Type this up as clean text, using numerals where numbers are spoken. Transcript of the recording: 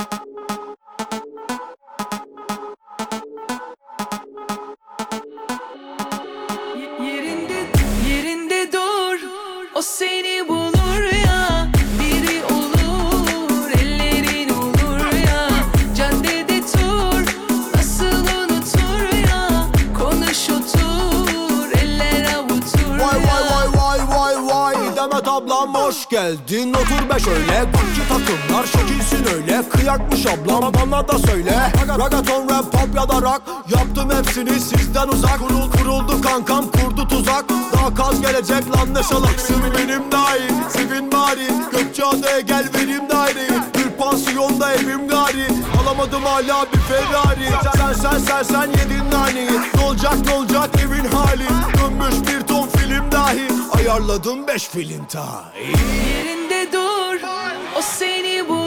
Yerinde dur, o seni bulur ya. Biri olur, ellerin olur ya. Caddede tur, nasıl unutur ya. Konuş otur, eller avutur ya. Vay vay vay vay vay vay Demet ablam hoş geldin, otur be şöyle. Bakçı takımlar şekilsin öyle. Kıyakmış ablam, bana da söyle. Ragaton, rap, pop ya da rock, yaptım hepsini sizden uzak. Kuruldu kankam, kurdu tuzak. Daha kaz gelecek lan, ne şalaksın benim dahi. Sevin bari, Gökçeada'ya gel vereyim daireyi. Bir pansiyonda evim gari, alamadım hala bir Ferrari. Sen yedin naneyi. Ne olacak evin hali. Dönmüş bir ton film dahi, ayarladım 5 film tahi. Yerinde dur, o seni bulur